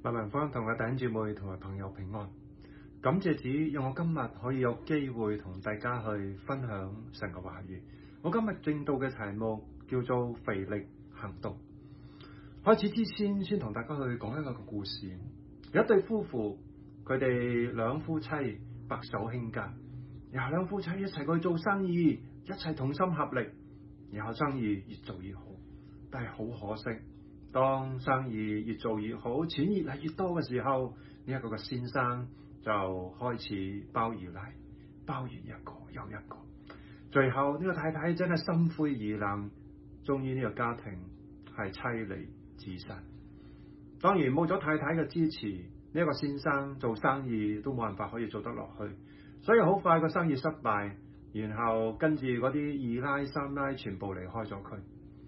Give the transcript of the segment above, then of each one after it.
萬民坊同我弟兄姊妹同埋朋友平安，感謝主，讓我今日可以有機會同大家去分享神嘅話語。我今日正道嘅題目叫做腓力行動。開始之前，先同大家去講一個故事。有一對夫婦，佢哋兩夫妻白手興家，然後兩夫妻一齊去做生意，一齊同心合力，然後生意越做越好。但係好可惜，當生意越做越好，錢越嚟越多嘅時候，呢一個嘅先生就開始包二奶，包完一個又一個，最後呢個太太真係心灰意冷，終於呢個家庭係妻離子散。當然冇咗太太嘅支持，呢一個先生做生意都冇辦法可以做得落去，所以好快個生意失敗，然後跟住嗰啲二奶三奶全部離開咗佢。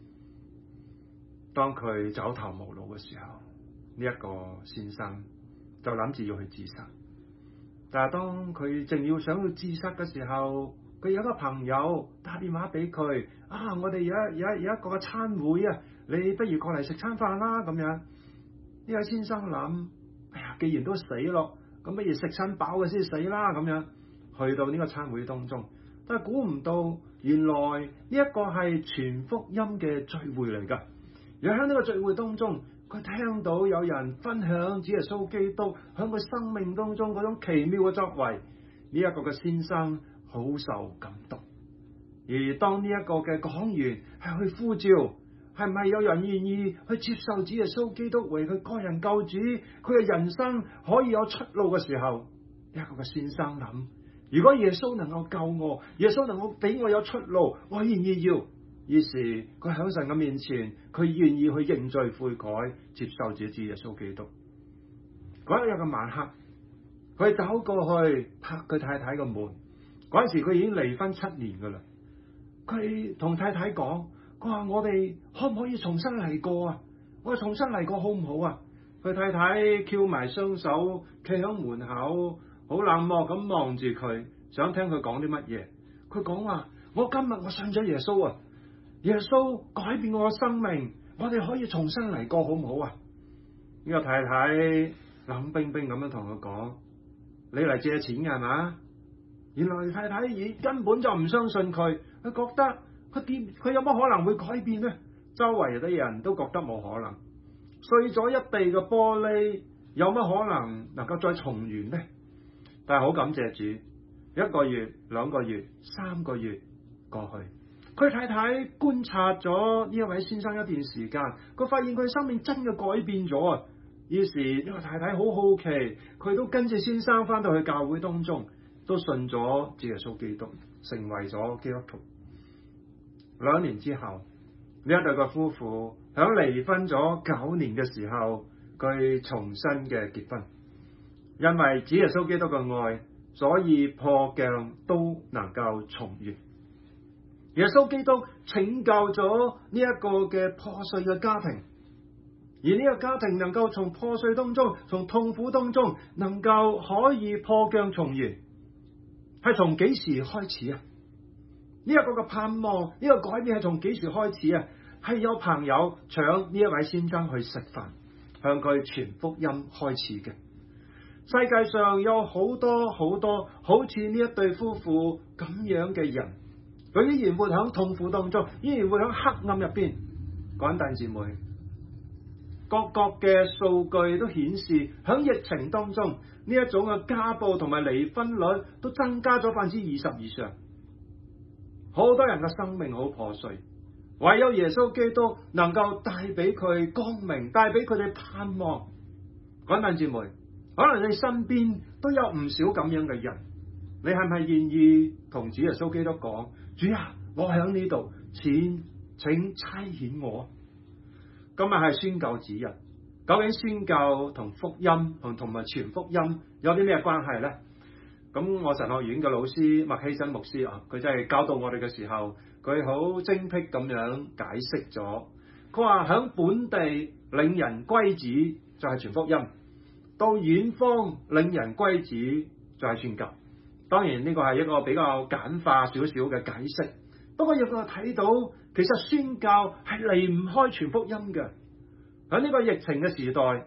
當佢走投無路嘅時候，呢一個先生就諗住要去自殺。但係當佢正要想去自殺嘅時候，佢有一個朋友打電話俾佢，我哋有一個餐會啊，你不如過嚟食餐飯啦咁樣。呢位先生諗，既然都死咯，咁不如食餐飽嘅先死啦咁樣。去到呢個餐會當中，但係估唔到，原來呢一個係傳福音嘅聚會嚟噶。而喺呢個聚會當中，佢聽到有人分享主耶穌基督喺佢生命當中嗰種奇妙嘅作為，呢一個嘅先生好受感動。而當呢一個嘅講員係去呼召，係咪有人願意去接受主耶穌基督為佢個人救主，佢嘅人生可以有出路嘅時候，呢一個嘅先生諗，如果耶穌能夠救我，耶穌能夠俾我有出路，我願意要。於是佢喺神嘅面前，佢願意去認罪悔改，接受主耶穌基督。嗰一日嘅晚黑，佢走過去拍佢太太嘅門。嗰陣時佢已經離婚7年噶啦。佢同太太講，佢話我哋可唔可以重新嚟過啊？我話重新嚟過好唔好啊？佢太太翹埋雙手，企喺門口，好冷漠咁望住佢，想聽佢講啲乜嘢。佢講話：我今日我信咗耶穌啊！耶穌改變我嘅生命，我哋可以重新嚟過好唔好啊？呢個太太冷冰冰咁樣同佢講：你嚟借錢嘅係嘛？原來太太根本就唔相信佢，佢覺得佢有乜可能會改變呢？周圍啲人都覺得冇可能，碎咗一地嘅玻璃有乜可能夠再重圓呢？但係好感謝主，1個月、2個月、3個月過去。佢太太觀察咗呢一位先生一段時間，佢發現佢生命真嘅改變咗啊！於是呢個太太好好奇，佢都跟住先生翻到去教會當中，都信咗主耶穌基督，成為咗基督徒。2年之後，呢一對嘅夫婦響離婚咗9年嘅時候，佢重新嘅結婚。因為主耶穌基督嘅愛，所以破鏡都能夠重圓。耶穌基督拯救咗呢一個嘅破碎嘅家庭，而呢個家庭能夠從破碎當中，從痛苦當中，能夠可以破鏡重圓，係從幾時開始啊？呢一個嘅盼望，呢個改變係從幾時開始啊？係有朋友搶呢一位先生去食飯，向佢傳福音開始嘅。世界上有好多好似呢一對夫婦咁樣嘅人，佢依然活喺痛苦當中，依然活喺黑暗入邊。各位弟兄姊妹，各國嘅數據都顯示，喺疫情當中，呢一種嘅家暴同埋離婚率都增加咗20%以上。好多人嘅生命好破碎，唯有耶穌基督能夠帶俾佢光明，帶俾佢哋盼望。各位弟兄姊妹，可能你身邊都有唔少咁樣嘅人，你係咪願意同主耶穌基督講：主啊，我喺呢度，請差遣我。今日係宣教子日，究竟宣教同福音同埋傳福音有啲咩關係呢？咁我神學院嘅老師麥希真牧師啊，佢真係教導我哋嘅時候，佢好精闢咁樣解釋咗。佢話響本地領人歸主就係傳福音，到遠方領人歸主就係宣教。當然呢個係一個比較簡化少少嘅解釋，不過亦都睇到其實宣教係離唔開傳福音嘅。喺呢個疫情嘅時代，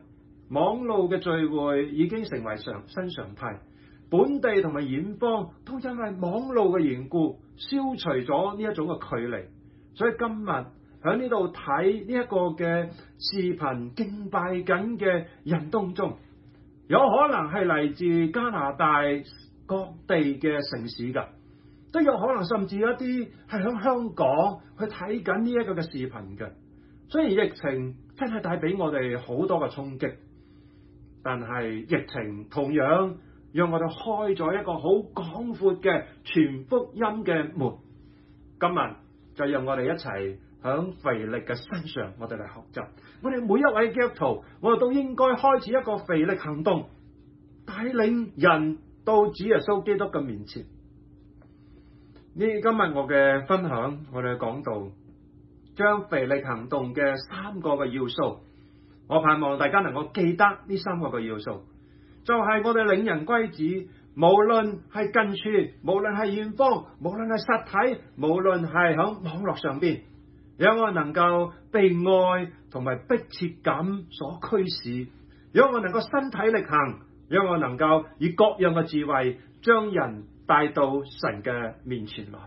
網路嘅聚會已經成為新常態，本地同埋遠方都因為網路嘅緣故，消除咗呢一種嘅距離。所以今日喺呢度睇呢一個嘅視頻敬拜緊嘅人當中，有可能係嚟自加拿大各地嘅城市㗎，都有可能甚至一啲係喺香港去睇緊呢一個嘅視頻嘅。雖然疫情真係帶俾我哋好多嘅衝擊，但係疫情同樣讓我哋開咗一個好廣闊嘅傳福音嘅門。今日就讓我哋一齊響腓力嘅身上，我哋嚟學習。我哋每一位基督徒，我哋都應該開始一個腓力行動，帶領人到主耶穌基督嘅面前。今日我嘅分享，我哋講到將腓力行動嘅3個嘅要素，我盼望大家能夠記得呢3個嘅要素，就係我哋領人歸主，無論係近處，無論係遠方，無論係實體，無論係響網絡上邊，讓我能夠被愛同埋迫切感所驅使，讓我能夠身體力行，讓我能夠以各樣嘅智慧將人帶到神嘅面前來。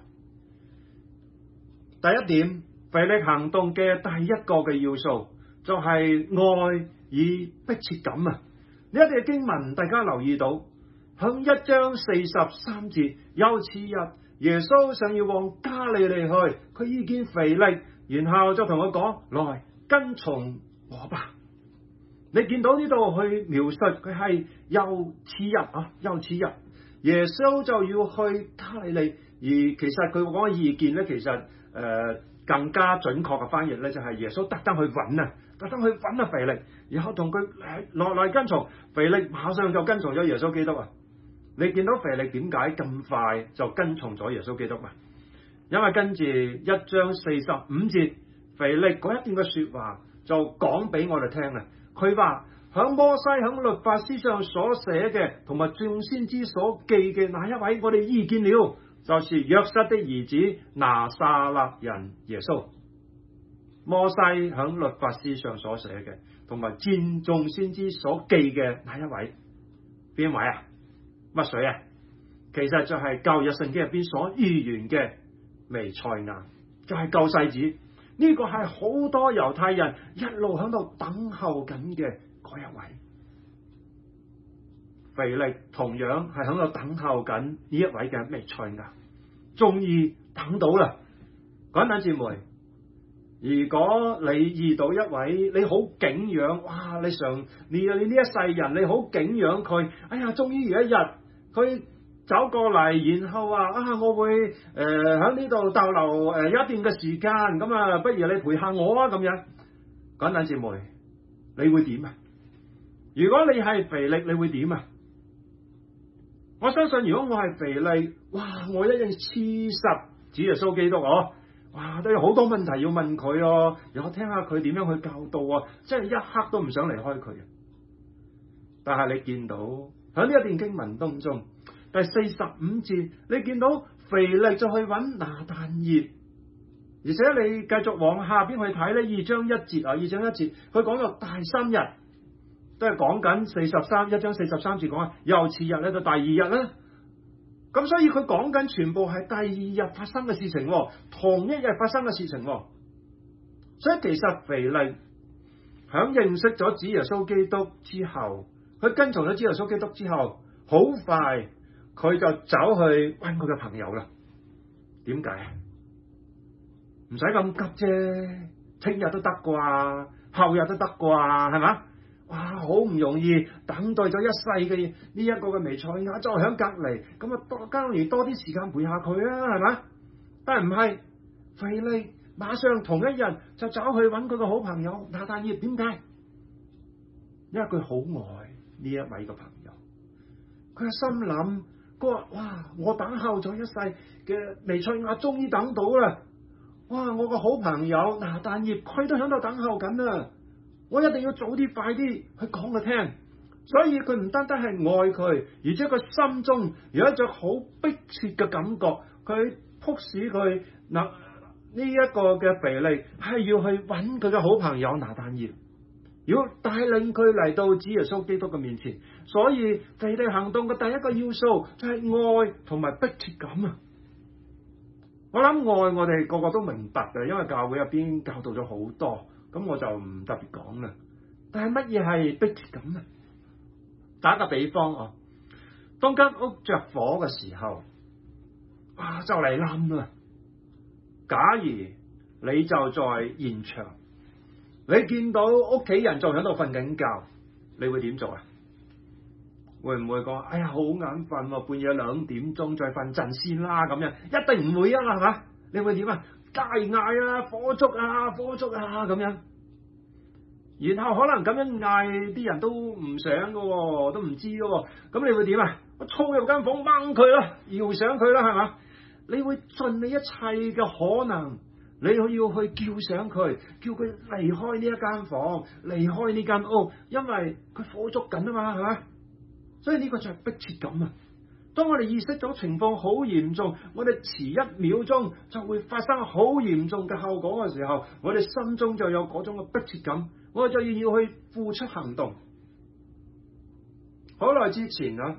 第一點，腓力行動嘅第一個嘅要素就係愛與迫切感啊！呢一啲經文大家留意到，響1章43節，又次日耶穌想要往加利利去，佢遇見腓力，然後就同佢講：來跟從我吧。你見到呢度去描述佢係又次日啊，又次日耶穌就要去加利利，而其實佢講嘅意見咧，其實更加準確嘅翻譯咧，就係耶穌特登去揾腓力，然後同佢落嚟跟從。腓力馬上就跟從咗耶穌基督啊！你見到腓力點解咁快就跟從咗耶穌基督啊？因為跟住1章45節，腓力嗰一段嘅說話就講俾我哋聽啊！佢話響摩西響律法書上所寫嘅，同埋眾先知所記嘅那一位，我哋遇見了，就是約瑟的兒子拿撒勒人耶穌。摩西響律法書上所寫嘅，同埋眾先知所記嘅那一位，邊位啊？乜水啊？其實就係舊約聖經入邊所預言嘅彌賽亞，就係救世主。呢個係好多猶太人一路喺度等候緊嘅嗰一位。腓力同樣係喺度等候緊呢一位嘅彌賽亞，終於等到啦。各位姊妹，如果你遇到一位你好敬仰，哇！你呢一世人你好敬仰佢，哎呀，終於有一日佢走過嚟，然後話我會喺呢度逗留一段嘅時間，咁啊，不如你陪下我啊，咁樣。各位姊妹，你會點啊？如果你係腓力，你會點啊？我相信如果我係腓力，哇！我一定黐實主耶穌基督哇！都有好多問題要問佢然後聽下佢點樣去教導即係一刻都唔想離開佢。但係你見到喺呢一段經文當中，第45節，你見到腓力就去揾拿但業，而且你繼續往下邊去睇咧，2章1節，佢講到第3日，都係講緊1章43節講啊，又次日咧到第2日咧，咁所以佢講緊全部係第2日發生嘅事情，同一日發生嘅事情，所以其實腓力響認識咗主耶穌基督之後，佢跟從咗主耶穌基督之後，好快佢就走去揾佢嘅朋友啦。點解？唔使咁急啫，聽日都得啩，後日都得啩，係嘛？哇，好唔容易等待咗一世嘅呢一個嘅彌賽亞就喺隔籬，咁啊多加嚟多啲時間陪下佢啊，係嘛？但係唔係，腓力馬上同一日就走去揾佢個好朋友拿但業。點解？因為佢好愛呢一位嘅朋友，佢心諗，佢話：哇！我等候咗一世嘅彌賽亞終於等到啦！哇！我個好朋友拿但業佢都喺度等候緊啊！我一定要早啲快啲去講佢聽。所以佢唔單單係愛佢，而且佢心中有一種好迫切嘅感覺，佢迫使佢呢一個嘅腓力係要去揾佢嘅好朋友拿但業。 要帶領佢嚟到主耶穌基督嘅面前。所以腓利行動嘅第一個要素就係愛同埋迫切感啊！我諗愛我哋個個都明白嘅，因為教會入邊教導咗好多，咁我就唔特別講啦。但係乜嘢係迫切感呢？打個比方啊，當間屋着火嘅時候，就嚟冧啦。假如你就在現場，你見到屋企人仲喺度瞓緊覺，你會點做啊？會唔會講哎呀好眼瞓喎，半夜2點鐘再瞓陣先啦咁樣？一定唔會啊，係嘛？你會點啊？大嗌啊，火燭啊，火燭啊咁樣。然後可能咁樣嗌，啲人都唔醒㗎喎，都唔知㗎喎。咁你會點啊？我衝入間房掹佢啦，搖醒佢啦，係嘛？你會盡你一切嘅可能，你要去叫醒佢，叫佢離開呢一間房，離開呢間屋，因為佢火燭緊啊嘛，係嘛？所以呢個就係迫切感啊！當我哋意識咗情況好嚴重，我哋遲1秒鐘就會發生好嚴重嘅後果嘅時候，我哋心中就有嗰種嘅迫切感，我哋就要去付出行動。好耐之前啊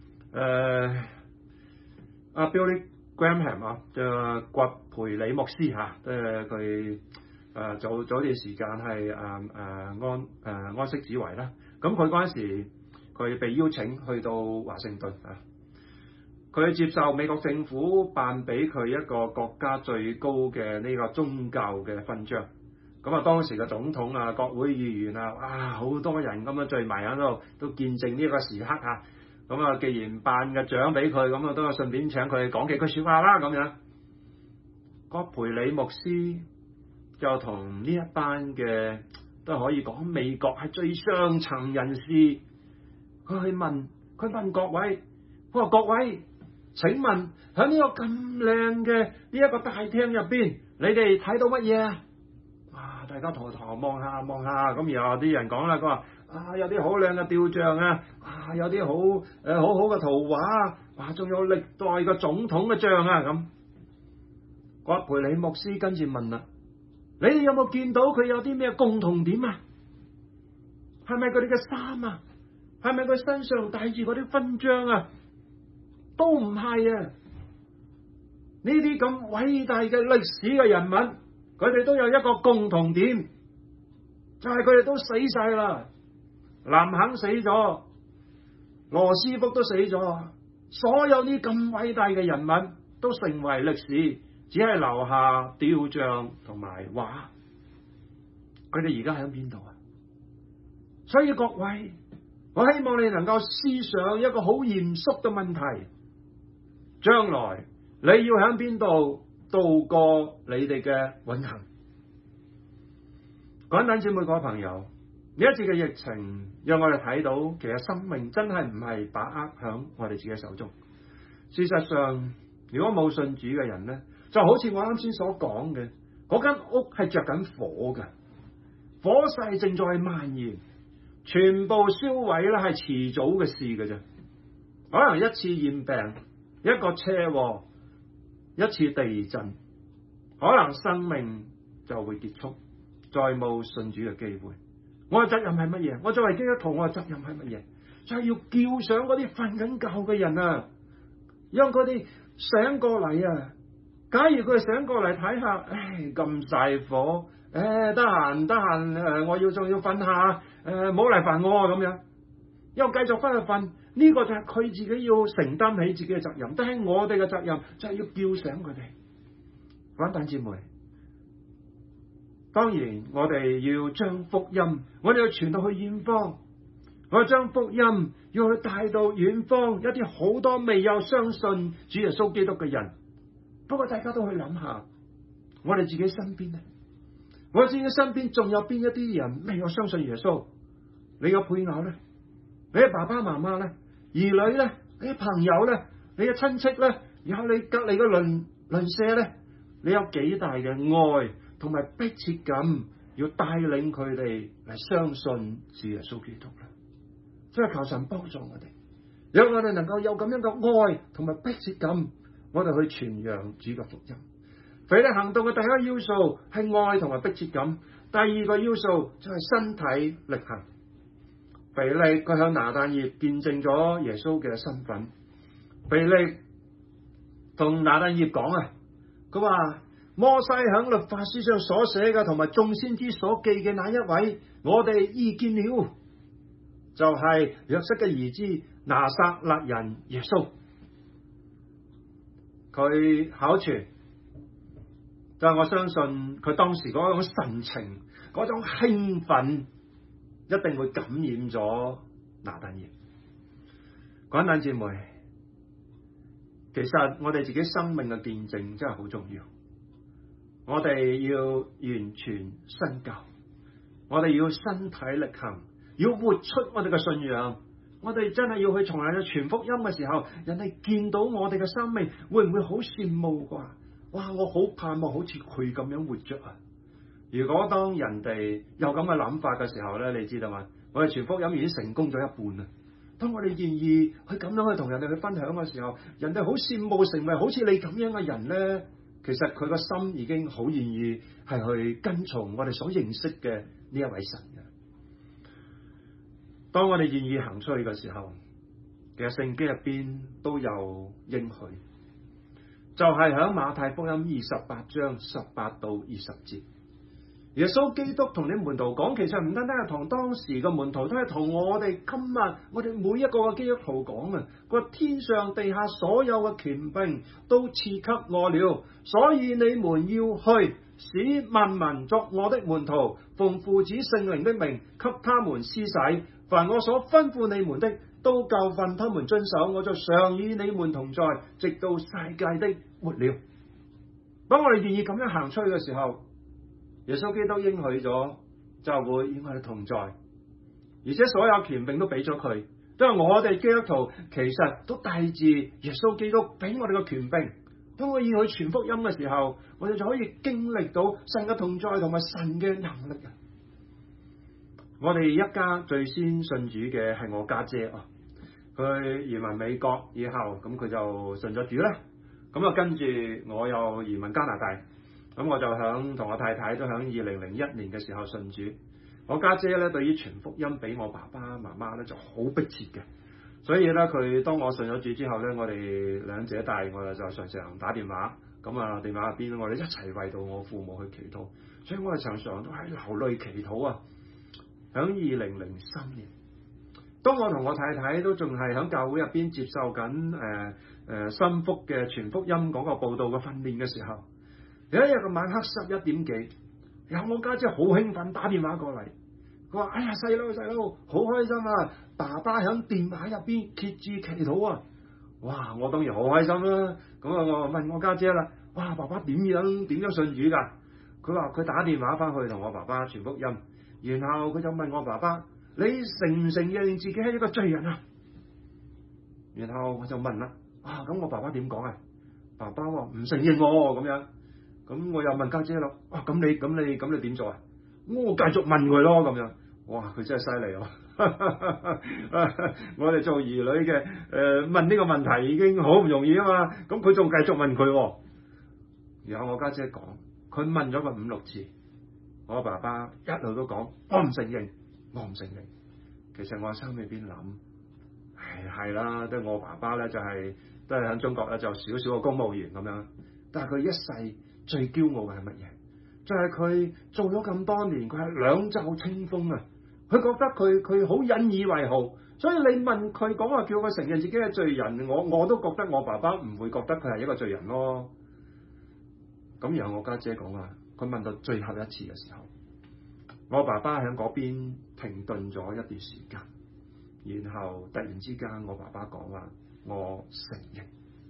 ，Billy Graham 啊，葛培理牧師嚇，佢早一段時間係安息主懷啦。咁佢嗰陣時，佢被邀請去到華盛頓啊，佢接受美國政府頒俾佢一個國家最高嘅呢個宗教嘅勳章。咁啊，當時嘅總統啊、國會議員啊，好多人咁樣聚埋喺度，都見證呢個時刻啊。咁啊，既然頒嘅獎俾佢，咁啊都順便請佢講幾句説話啦。咁樣，葛培理牧師就同呢一班嘅都可以講美國係最上層人士，佢問各位，佢話各位，請問喺呢個咁靚嘅呢一個大廳入邊，你哋睇到乜嘢啊？大家抬頭望下，咁然後啲人講啦，佢話有啲好靚嘅雕像啊，有啲好好嘅圖畫，仲有歷代嘅總統嘅像啊咁。葛培理牧師跟住問啦，你哋有冇見到佢有啲咩共同點啊？係咪佢哋嘅衫啊？係咪佢身上帶住嗰啲勳章啊？都唔係啊！呢啲咁偉大嘅歷史嘅人物，佢哋都有一個共同點，就係佢哋都死晒啦。林肯死咗，羅斯福都死咗，所有呢咁偉大嘅人物都成為歷史，只係留下雕像同埋畫。佢哋而家喺邊度啊？所以各位，我希望你能夠思想一個好嚴肅嘅問題：將來你要喺邊度度過你哋嘅永恆？各位姊妹、各位朋友，呢一次嘅疫情讓我哋睇到，其實生命真係唔係把握喺我哋自己手中。事實上，如果冇信主嘅人呢，就好似我啱先所講嘅，嗰間屋係着緊火嘅，火勢正在蔓延，全部燒毀咧係遲早嘅事嘅啫。可能一次染病，一個車禍，一次地震，可能生命就會結束，再冇信主嘅機會。我嘅責任係乜嘢？我作為基督徒，我嘅責任係乜嘢？就係要叫醒嗰啲瞓緊覺嘅人啊，讓佢哋醒過嚟啊！假如佢哋醒過嚟睇下，咁大火，得閒，我仲要瞓下，唔好嚟煩我咁樣，又繼續翻去瞓。呢個就係佢自己要承擔起自己嘅責任，但係我哋嘅責任就係要叫醒佢哋。各位弟兄姊妹，當然我哋要將福音，我哋要傳到去遠方，我哋將福音要去帶到遠方一啲好多未有相信主耶穌基督嘅人。不過大家都去諗下，我哋自己身邊呢？我自己身邊仲有邊一啲人未有相信耶穌？你嘅配偶呢？你嘅爸爸媽媽呢？兒女呢？你嘅朋友呢？你嘅親戚呢？然後你隔籬嘅鄰舍呢？你有幾大嘅愛同埋迫切感，要帶領佢哋嚟相信主耶穌基督啦。所以求神幫助我哋，讓我哋能夠有咁樣嘅愛同埋迫切感，我哋去傳揚主嘅福音。腓利行動嘅第一個要素係愛同埋迫切感， 第二個要素就係身體力行。腓力佢向拿但業見證咗耶穌嘅身份。腓力同拿但業講啊，佢話摩西響律法書上所寫嘅同埋眾先知所記嘅那一位，我哋遇見了，就係約瑟嘅兒子拿撒勒人耶穌。佢口傳，就係我相信佢當時嗰種神情，嗰種興奮，一定會感染咗拿但業。各位弟兄姊妹，其實我哋自己生命嘅見證真係好重要。我哋要完全身教，我哋要身體力行，要活出我哋嘅信仰。我哋真係要去從嚟去傳福音嘅時候，人哋見到我哋嘅生命，會唔會好羨慕啩？哇！我好盼望好似佢咁樣活着啊！如果當人哋有咁嘅諗法嘅時候咧，你知道嘛？我哋傳福音已經成功咗一半啦。當我哋願意去咁樣去同人哋去分享嘅時候，人哋好羨慕成為好似你咁樣嘅人咧，其實佢個心已經好願意係去跟從我哋所認識嘅呢一位神嘅。當我哋願意行出去嘅時候，其實聖經入邊都有應許，就係喺馬太福音28章18到20節，耶穌基督同啲門徒講，其實唔單單係同當時嘅門徒，都係同我哋今日我哋每一個嘅基督徒講啊！佢話天上地下所有嘅權柄都賜給我了，所以你們要去，使萬民作我的門徒，奉父子聖靈的名給他們施洗。凡我所吩咐你們的，都教訓他們遵守，我就常與你們同在，直到世界的末了。當我哋願意咁樣行出去嘅時候，耶穌基督應許咗就會與我哋同在，而且所有權柄都俾咗佢，因為我哋基督徒其實都帶住耶穌基督俾我哋嘅權柄。當我要去傳福音嘅時候，我哋就可以經歷到神嘅同在同埋神嘅能力啊！我哋一家最先信主嘅係我家姐啊，佢移民美國以後，咁佢就信咗主啦。咁啊，跟住我又移民加拿大，咁我就同我太太都響2001年嘅時候信主。我家姐咧對於傳福音俾我爸爸媽媽咧就好迫切嘅，所以咧佢當我信咗主之後咧，我哋兩姐弟我哋就常常打電話，咁啊電話入邊我哋一齊為到我父母去祈禱，所以我哋常常都係流淚祈禱啊。響2003年，當我同我太太都仲係響教會入邊接受緊新福嘅傳福音嗰個報道嘅訓練嘅時候，有一日嘅晚黑11點幾，有我家姐好興奮打電話過嚟，佢話：哎呀細佬好開心啊！爸爸響電話入邊揭住祈禱啊！哇！我當然好開心啦。咁啊，我問我家姐啦：哇！爸爸點樣信主噶？佢話佢打電話翻去同我爸爸傳福音。然後佢就問我爸爸：你承唔承認自己係一個罪人啊？然後我就問啦：咁我爸爸點講啊？爸爸話唔承認我咁樣。咁我又問家姐咯：咁你點做啊？我繼續問佢咯咁樣。哇！佢真係犀利啊！我哋做兒女嘅問呢個問題已經好唔容易啊嘛。咁佢仲繼續問佢。然後我家姐講，佢問咗個5-6次。我爸爸一路都講我唔承認。其實我心裏邊諗，係啦，即係我爸爸咧就都係喺中國咧就少少個公務員咁樣，但係佢一世最驕傲嘅係乜嘢？就係佢做咗咁多年，佢係兩袖清風啊！佢覺得佢好引以為豪，所以你問佢講話叫佢承認自己係罪人，我都覺得我爸爸唔會覺得佢係一個罪人咯。咁然後我家姐講話，佢問到最後一次嘅時候，我爸爸喺嗰邊停頓咗一段時間，然後突然之間我爸爸講話，我承認。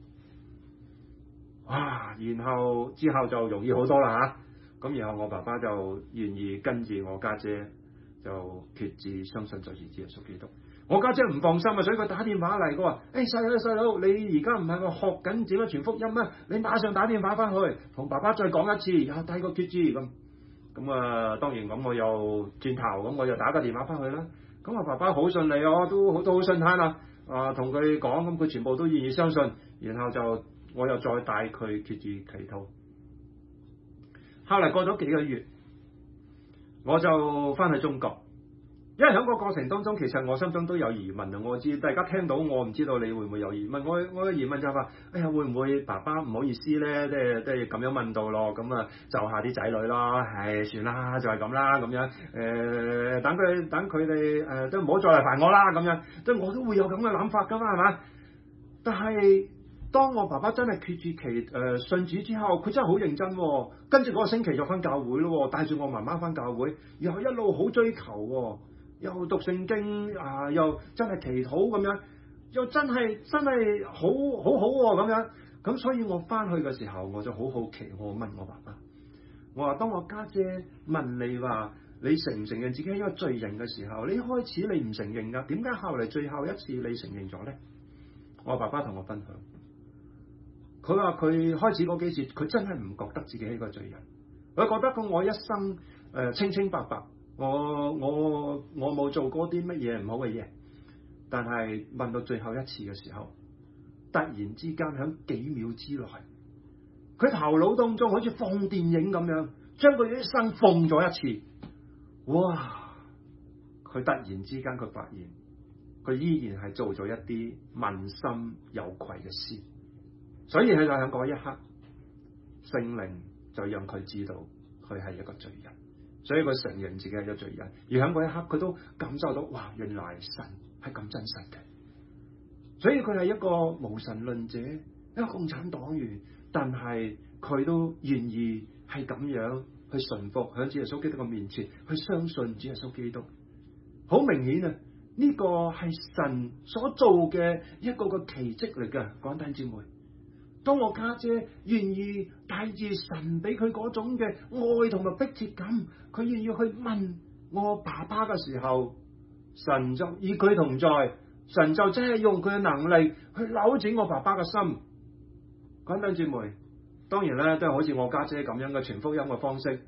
哇！然後之後就容易好多啦吓。咁然後我爸爸就願意跟住我家姐就決志相信就是主耶穌基督。我家姐唔放心啊，所以佢打電話嚟，佢話：細佬，你而家唔係話學緊點樣傳福音咩？你馬上打電話翻去同爸爸再講一次，又第個決志咁啊。當然咁我又轉頭咁我又打個電話翻去啦。咁我爸爸好順利啊，都好順攤啦。同佢講，咁佢全部都願意相信，然後我又再帶佢決志祈禱。後嚟過咗幾個月， 我就翻去中國。因為喺個過程當中，其實我心中都有疑問啊！我知大家聽到，我唔知道你會唔會有疑問。我嘅疑問就係話：哎呀，會唔會爸爸唔好意思咧？即係咁樣問到咯，咁啊就下啲仔女咯。係算啦，就係咁啦，咁樣等佢哋都唔好再嚟煩我啦，咁樣即係我都會有咁嘅諗法噶嘛，係嘛？但係當我爸爸真係決志期信主之後，佢真係好認真喎。跟住嗰個星期就翻教會咯，帶住我媽媽翻教會，然後一路好追求喎。又讀聖經啊，又真係祈禱咁樣，又真係好喎咁樣。咁所以我翻去嘅時候，我就好好奇，我問我爸爸，我話當我家姐問你話你承唔承認自己係一個罪人嘅時候，你一開始你唔承認㗎，點解後嚟最後一次你承認咗咧？我爸爸同我分享，佢話佢開始嗰幾次，佢真係唔覺得自己係一個罪人，佢覺得我一生清清白白。我冇做過啲乜嘢唔好嘅嘢，但係問到最後一次嘅時候，突然之間喺幾秒之內，佢頭腦當中好似放電影咁樣，將佢一生放咗一次。哇！佢突然之間佢發現，佢依然係做咗一啲問心有愧嘅事，所以佢就喺嗰一刻，聖靈就讓佢知道佢係一個罪人。所以佢承認自己係一個罪人，而喺嗰一刻佢都感受到，哇！原來神係咁真實嘅。所以佢係一個無神論者，一個共產黨員，但係佢都願意係咁樣去順服喺主耶穌基督嘅面前，去相信主耶穌基督。好明顯啊，呢個係神所做嘅一個奇蹟嚟嘅，各位弟兄姊妹。當我家姐願意帶住神俾佢嗰種嘅愛同埋迫切感，佢願意去問我爸爸嘅時候，神就與佢同在，神就真係用佢嘅能力去扭轉我爸爸嘅心。各位弟兄姊妹，當然咧都係好似我家姐咁樣嘅傳福音嘅方式，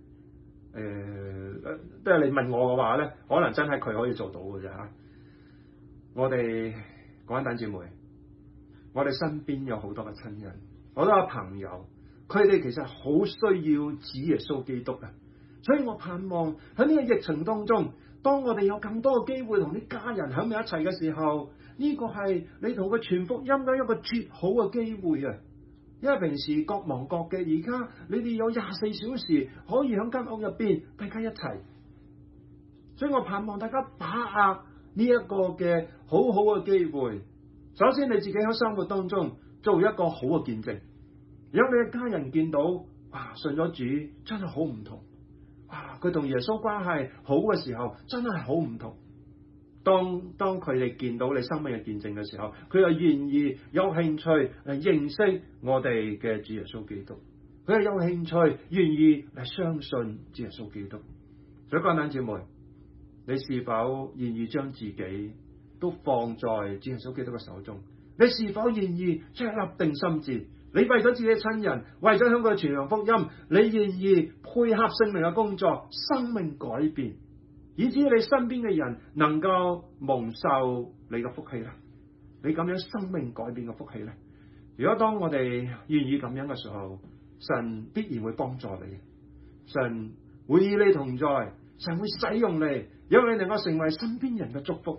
即係你問我嘅話咧，可能真係佢可以做到嘅啫吓。我哋各位弟兄姊妹，我哋身邊有好多嘅親人，好多嘅朋友，佢哋其實好需要主耶穌基督啊！所以我盼望喺呢個疫情當中，當我哋有更多嘅機會同啲家人喺埋一齊嘅時候，呢個係你同佢傳福音嘅一個絕好嘅機會啊！因為平時各忙各嘅，而家你哋有24小時可以喺間屋入邊大家一齊，所以我盼望大家把握呢一個嘅好好嘅機會。首先你自己喺生活當中做一個好嘅見證，讓你嘅家人見到，哇，信咗主真係好唔同，哇，佢同耶穌關係好嘅時候真係好唔同。當佢哋見到你生命嘅見證嘅時候，佢又願意有興趣嚟認識我哋嘅主耶穌基督，佢係有興趣願意嚟相信主耶穌基督。所以各位弟兄姊妹，你是否願意將自己都放在主耶穌基督嘅手中？你是否願意即係立定心志？你為咗自己嘅親人，為咗向佢傳揚福音，你願意配合聖靈嘅工作，生命改變，以至於你身邊嘅人能夠蒙受你嘅福氣咧？你咁樣生命改變嘅福氣咧？如果當我哋願意咁樣嘅時候，神必然會幫助你，神會與你同在，神會使用你，讓你能夠成為身邊人嘅祝福。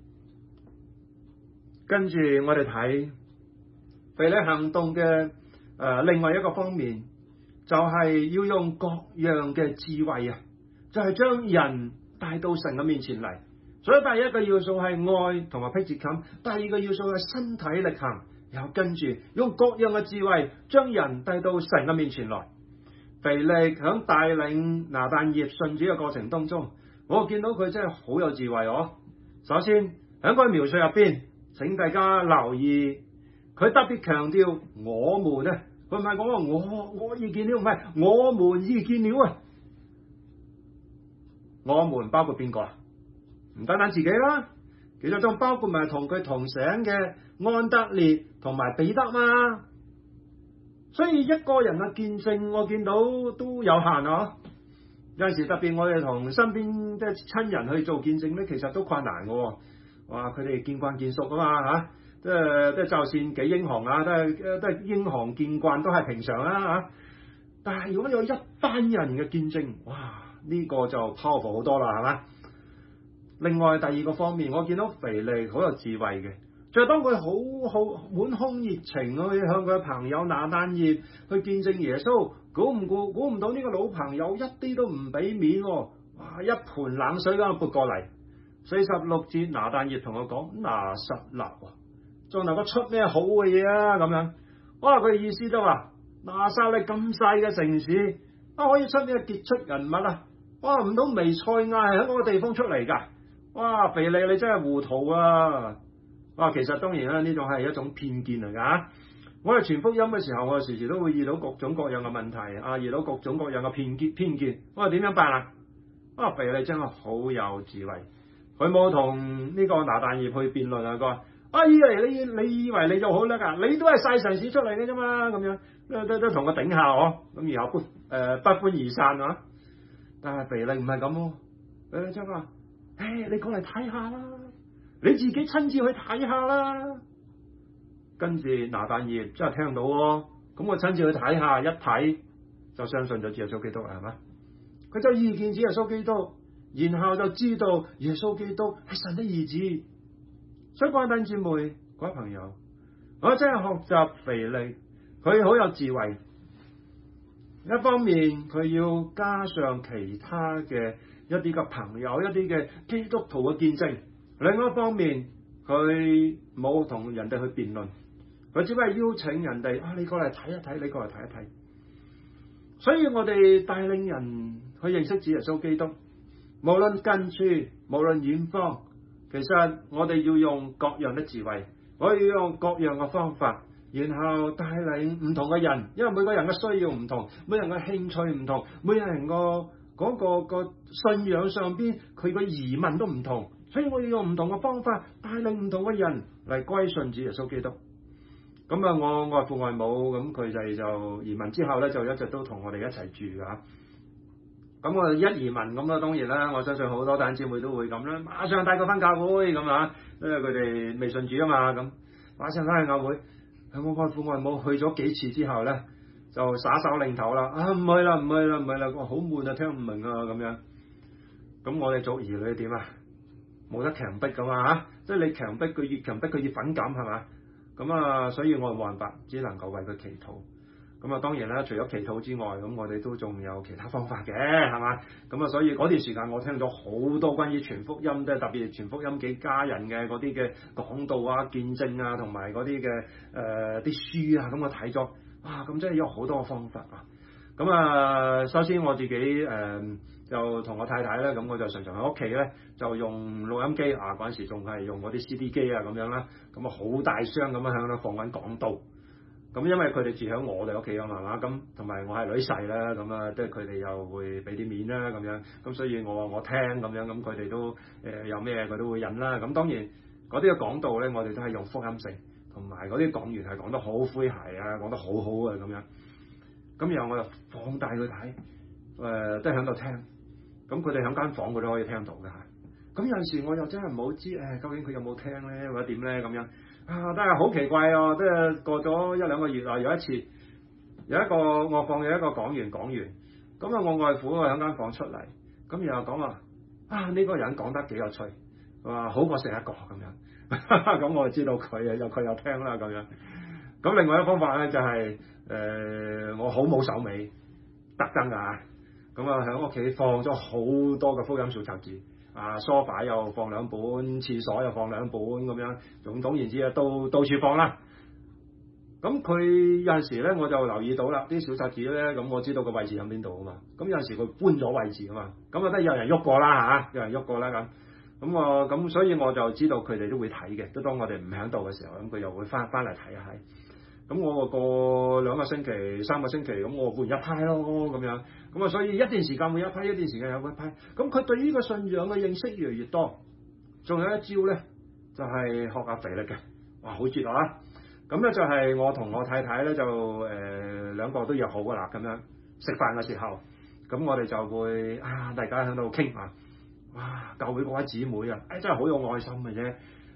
跟住我哋睇腓利行動嘅另外一個方面，就係要用各樣嘅智慧啊，就係將人帶到神嘅面前嚟。所以第一個要素係愛同埋迫切感，第二個要素係身體力行，然後跟住用各樣嘅智慧將人帶到神嘅面前來。腓利響帶領拿但業信主嘅過程當中，我見到佢真係好有智慧哦。首先喺個描述入邊，請大家留意，佢特別強調我們啊，佢唔係講我意見了，唔係我們意見了啊。我們包括邊個啊？唔單單自己啦，其實仲包括埋同佢同醒嘅安德烈同埋彼得嘛。所以一個人嘅見證，我見到都有限啊。有陣時特別我哋同身邊即係親人去做見證咧，其實都困難嘅。哇！佢哋見慣見熟啊嘛嚇，即係就算幾英雄啊，都係英雄見慣，都係平常啦嚇。但係如果有一班人嘅見證，哇！ 呢個就 powerful 好多啦，係嘛？另外第二個方面，我見到腓利好有智慧嘅，就係當佢好滿腔熱情去向佢嘅朋友拿但業去見證耶穌，估唔到呢個老朋友一啲都唔俾面喎，哇！一盆冷水咁樣潑過嚟。46節，拿但業同我講拿撒勒喎，仲能夠出咩好嘅嘢啊？咁樣，哇！佢意思就話拿撒勒咁細嘅城市，可以出咩傑出人物啊？哇！唔通彌賽亞係喺嗰個地方出嚟㗎？哇！腓利你真係糊塗啊！哇！其實當然啦，呢種係一種偏見嚟㗎。我哋傳福音嘅時候，我哋時時都會遇到各種各樣嘅問題，遇到各種各樣嘅偏見。我話點樣辦啊？哇！腓利真係好有智慧。佢冇同呢個拿但業去辯論啊！佢話：你以為你就好叻啊？你都係細城市出嚟嘅啫嘛！咁樣都同佢頂下咁然後不歡而散啊！但係腓利唔係咁喎，腓利就話：你過嚟睇下啦，你自己親自去睇下啦。跟住拿但業真係聽到喎，咁我親自去睇下，一睇就相信咗主耶穌基督啦，係嘛？佢就遇見主耶穌基督。然後就知道耶穌基督係神的兒子，所以各位弟兄姊妹、各位朋友，我真係學習腓利，佢好有智慧。一方面佢要加上其他嘅一啲嘅朋友、一啲嘅基督徒嘅見證；另一方面佢冇同人哋去辯論，佢只不過係邀請人哋你過嚟睇一睇，你過嚟睇一睇。所以我哋帶領人去認識主耶穌基督。無論近處，無論遠方，其實我哋要用各樣的智慧，我要用各樣嘅方法，然後帶領唔同嘅人，因為每個人嘅需要唔同，每人嘅興趣唔同，每人個信仰上邊佢個疑問都唔同，所以我要用唔同嘅方法帶領唔同嘅人嚟歸信主耶穌基督。咁啊，我外父外母咁佢哋就移民之後咧，就一直都同我哋一齊住㗎。咁我一移民咁啊，當然啦，我相信好多弟兄姊妹都會咁啦，馬上帶佢翻教會咁啊，因為佢哋未信主啊嘛，咁馬上翻去教會。我外父外母去咗幾次之後咧，就耍手擰頭啦，唔去啦，我好悶啊，聽唔明啊咁樣。咁我哋做兒女點啊？冇得強迫噶嘛，即係你強迫佢越強迫佢越反感係嘛？咁啊，所以我冇辦法，只能夠為佢祈禱。咁啊，當然啦，除咗祈禱之外，咁我哋都仲有其他方法嘅，係嘛？咁啊，所以嗰段時間我聽咗好多關於傳福音，即係特別傳福音幾家人嘅嗰啲嘅講道啊、見證啊，同埋嗰啲嘅啲書啊，咁我睇咗，咁真係有好多方法啊！咁啊，首先我自己就同我太太咧，咁我就常常喺屋企咧，就用錄音機嗰陣時仲係用嗰啲 CD 機啊咁樣啦，咁啊好大箱咁樣喺度放緊講道。咁因為佢哋住喺我哋屋企啊嘛，咁同埋我係女婿啦，咁啊，即係佢哋又會俾啲面啦，咁樣，咁所以我聽咁樣，咁佢哋都有咩佢都會引啦。咁當然嗰啲嘅講道咧，我哋都係用福音性，同埋嗰啲講員係講得好詼諧啊，講得好好啊咁樣。咁然後我就放大佢睇，都喺度聽。咁佢哋喺間房佢都可以聽到嘅嚇。咁有陣時我又真係唔好知究竟佢有冇聽咧，或者點咧咁樣。真係好奇怪哦！即係過咗一兩個月啦，有一次有一個我放嘅一個講員講完，咁啊我外父喺間房出嚟，咁然後講話呢個人講得幾有趣，好過食一個咁樣，咁我就知道佢有聽啦咁樣。咁另外一個方法咧就係我好冇手尾，特登啊，咁啊喺屋企放咗好多嘅福音小冊子。梳化又放兩本，廁所又放兩本咁樣，總言之到處放啦。咁佢有陣時咧，我就留意到啦，啲小冊子咧，咁我知道個位置喺邊度啊嘛。咁有陣時佢搬咗位置啊嘛，咁啊得有人喐過啦有人喐過啦咁所以我就知道佢哋都會睇嘅，都當我哋唔喺度嘅時候，咁佢又會翻嚟睇下。咁我過2個星期、3個星期，咁我換一批咯，咁樣，咁啊，所以一段時間換一批，一段時間有一批。咁佢對呢個信仰嘅認識越嚟越多。仲有一招咧，就係學下腓力嘅，哇，好絕啊！咁咧就係我同我太太咧就兩個都約好噶啦，咁樣食飯嘅時候，咁我哋就會大家喺度傾啊，哇，教會嗰位姊妹啊，真係好有愛心嘅啫。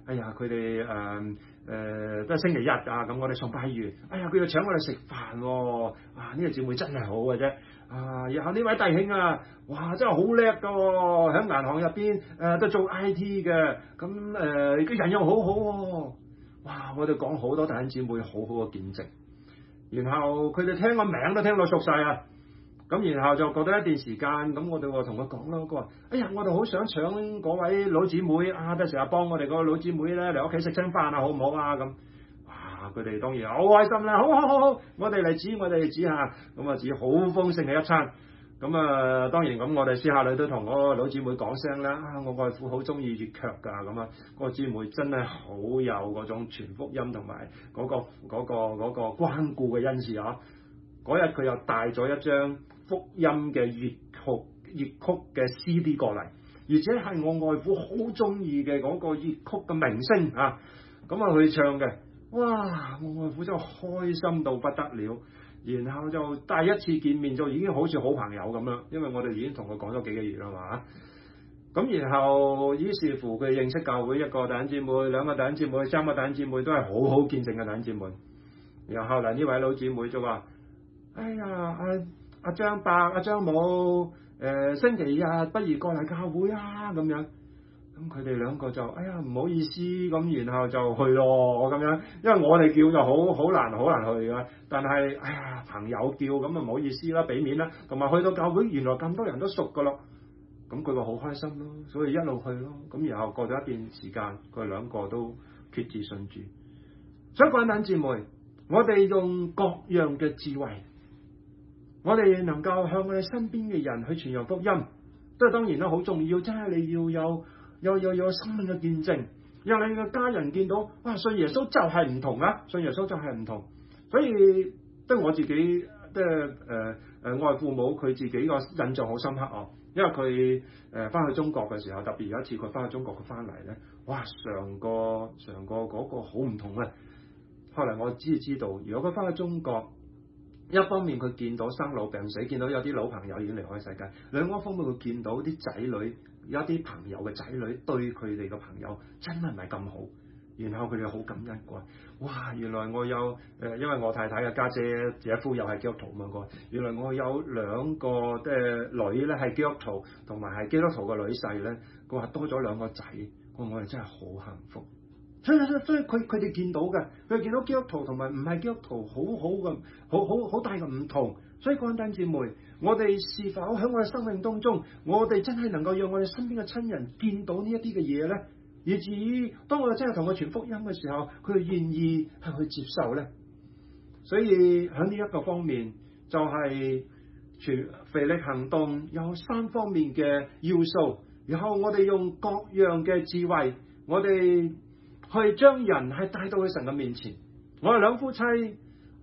哎呀佢哋都係星期一啊，咁我哋崇拜完，哎呀佢又請我哋食飯喎，呢個姊妹真係好嘅啫。然後呢位弟兄啊，哇真係好叻㗎喎，喺銀行入邊都做 IT 嘅，咁個人又好好喎。哇！我哋講好多弟兄姊妹好好嘅見證，然後佢哋聽個名都聽到熟晒啊。咁然後就過咗一段時間，咁我哋話同佢講咯，佢話：哎呀，我哋好想搶嗰位老姊妹啊，得成日幫我哋嗰個老姊妹咧嚟屋企食餐飯啊，好唔好啊？咁，哇！佢哋當然好開心啦，好，我哋嚟煮下，咁啊煮好豐盛嘅一餐。咁啊，當然咁，我哋私下裏都同嗰個老姊妹講聲啦。我外父好中意粵劇㗎，咁啊，嗰個姊妹真係好有嗰種傳福音同埋嗰個關顧嘅恩賜啊！嗰日佢又帶咗一張福音嘅粵曲嘅 CD 過嚟，而且係我外父好中意嘅嗰個粵曲嘅明星啊！咁啊，佢唱嘅，哇！我外父真係開心到不得了。然後就第一次見面就已經好似好朋友咁樣，因為我哋已經同佢講咗幾個月啦嘛。咁然後於是乎佢認識教會一個弟兄姊妹、兩個弟兄姊妹、三個弟兄姊妹都係好好見證嘅弟兄姊妹。然後後嚟呢位老姊妹就話：哎呀，阿張伯、阿張母，星期日不如過嚟教會啊咁樣。咁佢哋兩個就哎呀唔好意思咁，然後就去咯咁樣，因為我哋叫就好難去㗎，但係哎呀朋友叫咁啊唔好意思啦，俾面啦，同埋去到教會原來咁多人都熟㗎咯，咁佢話好開心咯，所以一路去咯，咁然後過咗一段時間，佢哋兩個都決志信主。所以各位弟兄姊妹，我哋用各樣嘅智慧，我哋能夠向我哋身邊嘅人去傳揚福音，都係當然啦，好重要，真係你要有生命嘅見證，讓你嘅家人見到，哇！信耶穌就係唔同啊，信耶穌就係唔同。所以即係我自己，即係外父母佢自己個印象好深刻哦。因為佢翻去中國嘅時候，特別有一次佢翻去中國佢翻嚟咧，哇！成個嗰個好唔同啊。後來我知道，如果佢翻去中國，一方面佢見到生老病死，見到有啲老朋友已經離開世界；另外一方面佢見到啲仔女，有一啲朋友嘅仔女對佢哋嘅朋友真係唔係咁好，然後佢哋好感恩啩。哇！原來我有因為我太太嘅家姐夫又係基督徒嘛，個原來我有兩個即係女咧係基督徒，同埋係基督徒嘅女婿咧，佢話多咗兩個仔，我哋真係好幸福。所以佢哋見到嘅，佢哋見到基督徒同埋唔係基督徒好大嘅唔同。所以各位弟兄姊妹，我哋是否喺我哋生命當中，我哋真係能夠讓我哋身邊嘅親人見到呢一啲嘅嘢咧，以至於當我哋真係同佢傳福音嘅時候，佢哋願意係去接受咧。所以喺呢一個方面，就係腓力行動有三方面嘅要素，然後我哋用各樣嘅智慧，我哋去將人係帶到去神嘅面前。我哋兩夫妻喺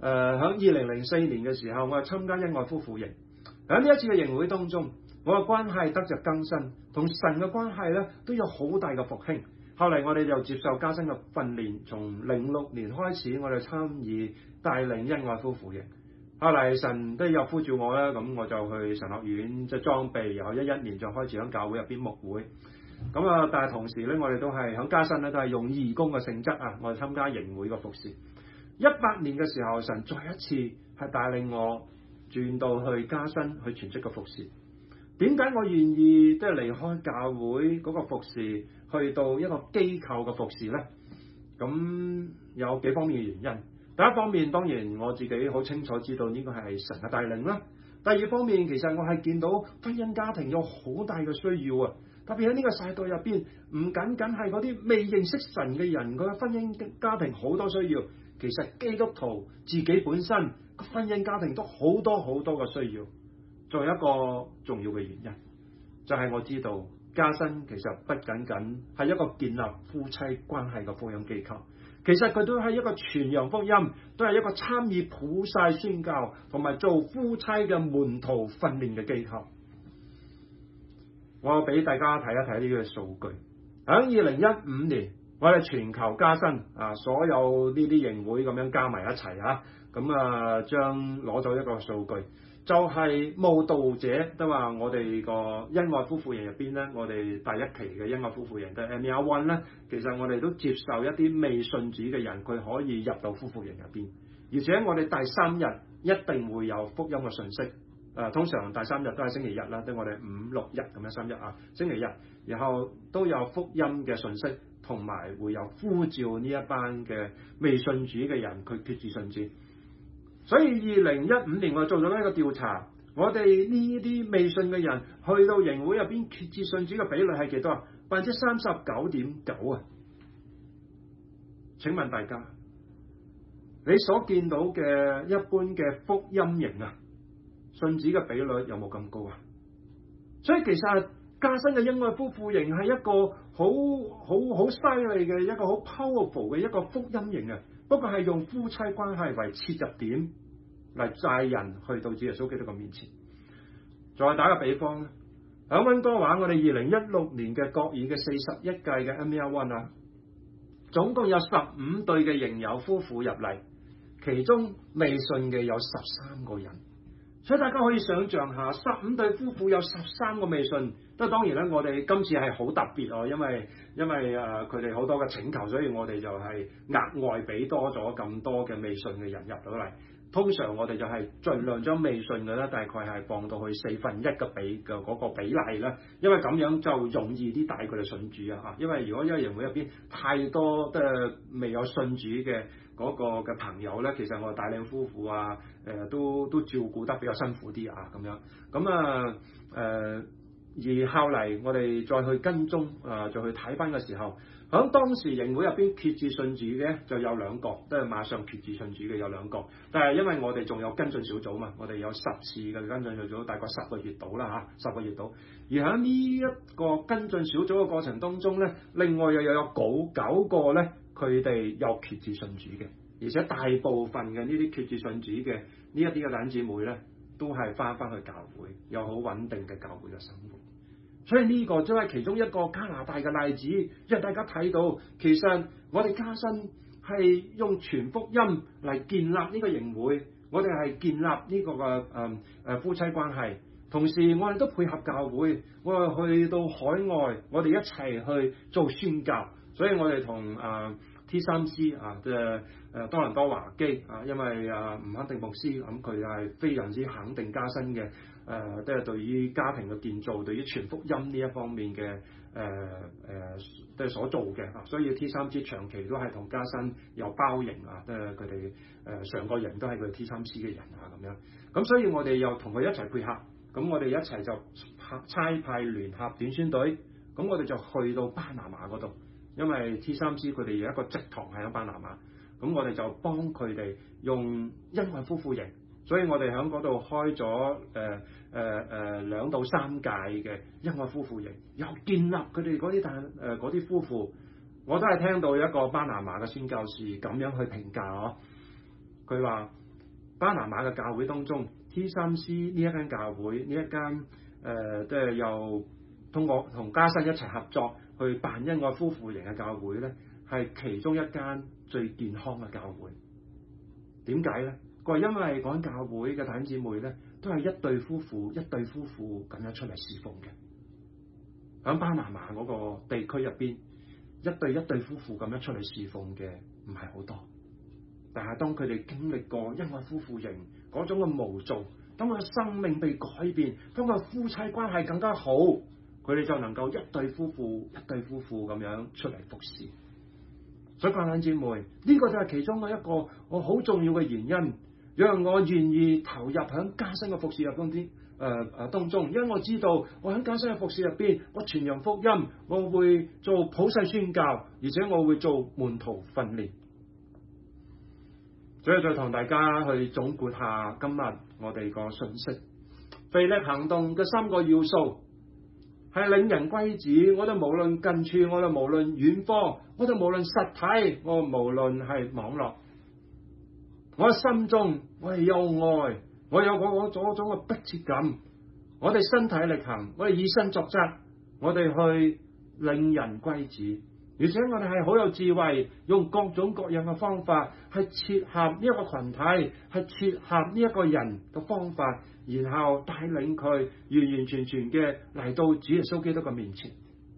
2004年嘅時候，我係參加恩愛夫婦營。喺呢一次嘅營會當中，我嘅關係得着更新，同神嘅關係咧都有好大嘅復興。後嚟我哋就接受加深嘅訓練，從06年開始，我哋參與帶領恩愛夫婦營。後嚟神都有呼召我啦，咁我就去神學院即係裝備，然後11年就開始喺教會入邊牧會。咁啊，但係同時咧，我哋都係喺加新咧，都係用義工嘅性質啊，我哋參加營會嘅服侍。18年嘅時候，神再一次係帶領我轉到去加新去全職嘅服侍。點解我願意即係離開教會嗰個服侍，去到一個機構嘅服侍咧？咁有幾方面嘅原因。第一方面，當然我自己好清楚知道呢個係神嘅帶領啦。第二方面，其實我係見到婚姻家庭有好大嘅需要啊。特別喺呢個世代入邊，唔僅僅係嗰啲未認識神嘅人，佢嘅婚姻家庭好多需要。其實基督徒自己本身個婚姻家庭都好多嘅需要。仲有一個重要嘅原因，就係我知道加新其實不僅僅係一個建立夫妻關係嘅福音機構，其實佢都係一個傳揚福音，都係一個參與普世宣教同埋做夫妻嘅門徒訓練嘅機構。我俾大家睇一睇呢個數據。喺2015年，我哋全球加新所有呢啲營會咁樣加埋一齊咁將攞咗一個數據。 就係慕道者，都話我哋個恩愛夫婦營入邊咧，我哋第一期嘅恩愛夫婦營嘅 MER One 咧，其實我哋都接受一啲未信主嘅人，佢可以入到夫婦營入邊，而且我哋第3日一定會有福音嘅信息。通常第3日都係星期日啦，即係我哋5、6日咁樣3日啊，星期日，然後都有福音嘅信息，同埋會有呼召呢一班嘅未信主嘅人佢決志信主。所以2015年我做咗呢個調查，我哋呢啲未信嘅人去到營會入邊決志信主嘅比率係幾多啊？39.9%啊！請問大家，你所見到嘅一般嘅福音營啊，信主嘅比率有冇咁高啊？所以其實加新嘅恩愛夫婦營係一個好犀利嘅一個好 powerful 嘅一個福音營啊！不過係用夫妻關係為切入點嚟帶人去到主耶穌基督嘅面前。再打個比方咧，喺溫哥華我哋2016年嘅國語嘅41屆嘅 MER One 啊，總共有15對嘅營友夫婦入嚟，其中未信嘅有13個人。所以大家可以想象下，15對夫婦有13個未信。都當然咧，我哋今次係好特別哦，因為佢哋好多嘅請求，所以我哋就係額外俾多咗咁多嘅未信嘅人入到嚟。通常我哋就係盡量將未信嘅咧，大概係放到去1/4嘅嗰個比例啦，因為咁樣就容易啲帶佢哋信主啊嚇。因為如果一個營會入邊太多未有信主嘅嗰個嘅朋友咧，其實我哋帶領夫婦啊，都照顧得比較辛苦啲啊咁樣。咁而後嚟我哋再去跟蹤再去睇翻嘅時候，喺當時營會入邊決志信主嘅就有2個，都係馬上決志信主嘅有2個。但係因為我哋仲有跟進小組嘛，我哋有10次嘅跟進小組，大概10個月到啦嚇，10個月到。而喺呢一個跟進小組嘅過程當中咧，另外又有9個咧，佢哋有決志信主嘅，而且大部分嘅呢啲決志信主嘅呢一啲嘅弟兄姊妹咧，都係翻去教會，有好穩定嘅教會嘅生活。所以呢個都係其中一個加拿大嘅例子，因為大家睇到其實我哋加新係用全福音嚟建立呢個營會，我哋係建立呢個嘅夫妻關係，同時我哋都配合教會，我哋去到海外，我哋一齊去做宣教，所以我哋同T3C 多倫多華基因為吳肯定牧師咁佢係非常之肯定加新嘅即係對於家庭嘅建造，對於全福音呢一方面嘅即係所做嘅所以 T3C 長期都係同加新有包營即係佢哋上個營都係佢 T3C 嘅人咁樣，咁所以我哋又同佢一齊配合，咁我哋一齊就差派聯合短宣隊，咁我哋就去到巴拿馬嗰度。因為 T3C 佢哋有一個職堂喺巴拿馬，咁我哋就幫佢哋用恩愛夫婦營，所以我哋喺嗰度開咗2到3屆嘅恩愛夫婦營，又建立佢哋嗰啲夫婦。我都係聽到一個巴拿馬嘅宣教士咁樣去評價佢話巴拿馬嘅教會當中 T3C 呢一間教會，呢一間即係又通過同加新一齊合作去辦恩愛夫婦營嘅教會咧，係其中一間最健康嘅教會。點解咧？佢話因為講教會嘅弟兄姊妹咧，都係一對夫婦咁樣出嚟侍奉嘅。喺巴拿馬嗰個地區入邊，一對夫婦咁樣出嚟侍奉嘅唔係好多。但係當佢哋經歷過恩愛夫婦營嗰種嘅無助，當佢嘅生命被改變，當佢夫妻關係更加好，佢哋就能夠一對夫婦咁樣出嚟服侍。所以弟兄姊妹，呢個就係其中嘅一個我好重要嘅原因，讓我願意投入喺加新嘅服侍入邊當中，因為我知道我喺加新嘅服侍入邊，我傳揚福音，我會做普世宣教，而且我會做門徒訓練。所以再同大家去總括下今日我哋個信息，腓力行動嘅3個要素係領人歸主。我哋無論近處，我哋無論遠方，我哋無論實體，我無論係網絡，我心中我係有愛，我有嗰種嘅迫切感。我哋身體力行，我哋以身作則，我哋去領人歸主。而且我哋係好有智慧，用各種各樣嘅方法，係切合呢一個群體，係切合呢一個人嘅方法，而然後帶領佢完完全全嘅嚟到主耶穌基督嘅面前。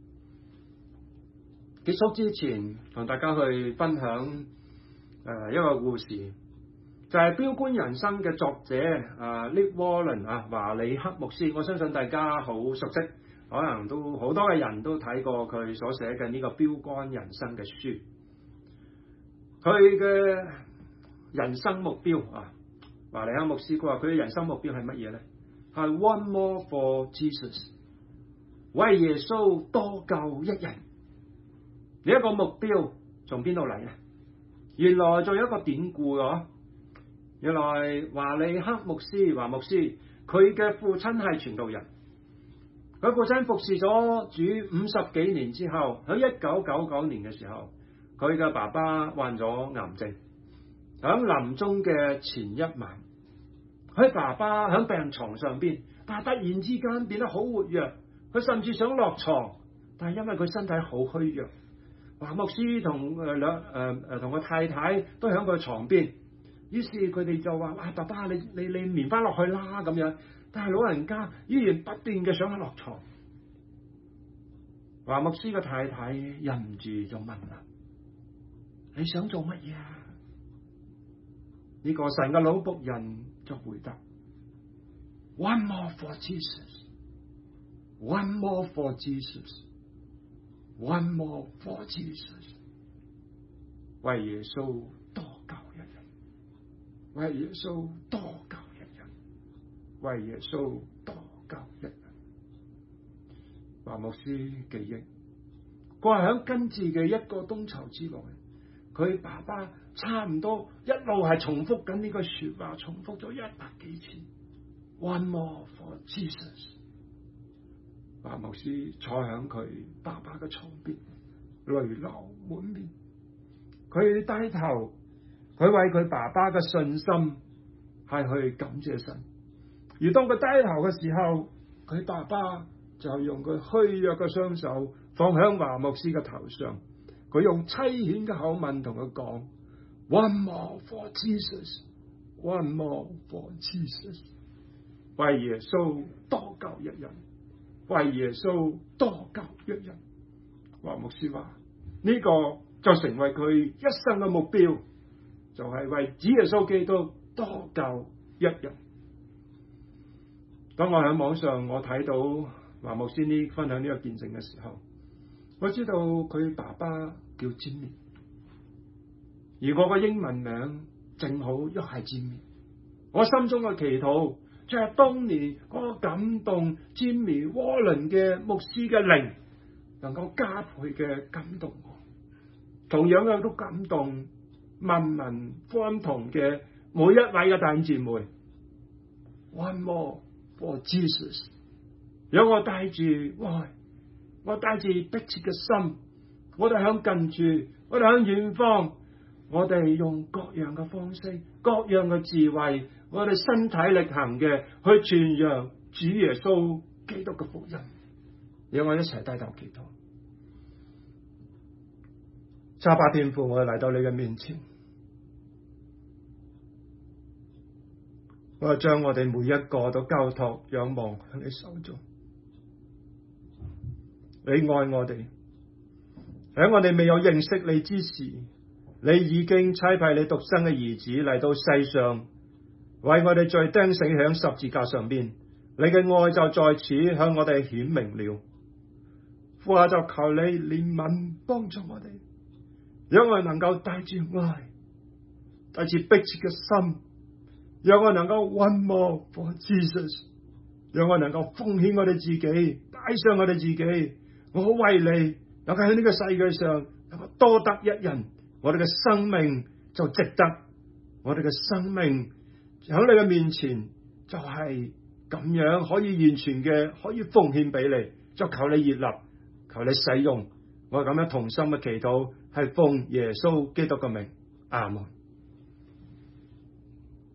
結束之前，同大家去分享一個故事，就係標杆人生嘅作者Rick Warren 華理克牧師。我相信大家好熟悉，可能都好多嘅人都睇過佢所寫嘅呢個標杆人生嘅書。佢嘅人生目標華理克牧師佢話佢嘅人生目標係乜嘢咧？係 One more for Jesus， 為耶穌多救一人。呢一個目標從邊度嚟咧？原來仲有一個典故嘅。原來華理克牧師華牧師佢嘅父親係傳道人，佢父親服侍咗主50幾年之後，喺1999年嘅時候，佢嘅爸爸患咗癌症。喺臨終嘅前一晚，佢爸爸喺病床上邊，但係突然之間變得好活躍，佢甚至想落床，但係因為佢身體好虛弱。華牧師同同個太太都喺佢床邊，於是佢哋就話：爸爸，你眠翻落去啦咁樣。但係老人家依然不斷嘅想落床。華牧師嘅太太忍唔住就問啦：你想做乜嘢啊？呢個神嘅老僕人就回答：One more for Jesus, one more for Jesus, one more for Jesus。為耶穌多救一人，為耶穌多救一人，為耶穌多救一人。華牧師記憶，佢係喺跟住嘅1個冬秋之內，佢爸爸差唔多一路係重複緊呢個說話，重複咗100幾次。One more for Jesus。華牧師坐響佢爸爸嘅床邊，淚流滿面。佢低頭，佢為佢爸爸嘅信心係去感謝神。而當佢低頭嘅時候，佢爸爸就用佢虛弱嘅雙手放響華牧師嘅頭上，佢用淒險嘅口吻同佢講：One more for Jesus, one more for Jesus。為耶穌多救一人，為耶穌多救一人。華牧師話：呢個就成為佢一生嘅目標，就係為主耶穌基督多救一人。當我喺網上我睇到華牧師呢分享呢個見證嘅時候，我知道佢爸爸叫 Jimmy， 而我個英文名正好又係 Jimmy。我心中嘅祈禱就係當年嗰個感動 Jimmy Warren 嘅牧師嘅靈，能夠加倍嘅感動我，同樣嘅都感動問問方同嘅每一位嘅弟兄姊妹。One more for Jesus。讓我帶住愛，我帶住迫切嘅心，我哋響近處，我哋響遠方，我哋用各樣嘅方式，各樣嘅智慧，我哋身體力行嘅去傳揚主耶穌基督嘅福音。讓我一齊低頭祈禱。差把天父，我哋嚟到你嘅面前，我將我哋每一個都交託仰望喺你手中。你愛我哋，喺我哋未有認識你之時，你已經差派你獨生嘅兒子嚟到世上，為我哋罪釘死喺十字架上邊。你嘅愛就在此向我哋顯明了。父啊，就求你憐憫幫助我哋，讓我哋能夠帶住愛，帶住迫切嘅心，讓我哋能夠 One more for Jesus， 讓我哋能夠奉獻我哋自己，擺上我哋自己。我為你能夠喺呢個世界上能夠多得一人，我哋嘅生命就值得，我哋嘅生命喺你嘅面前就係咁樣可以完全嘅可以奉獻俾你，就求你悅納，求你使用。我咁樣同心嘅祈禱係奉耶穌基督嘅名，阿門。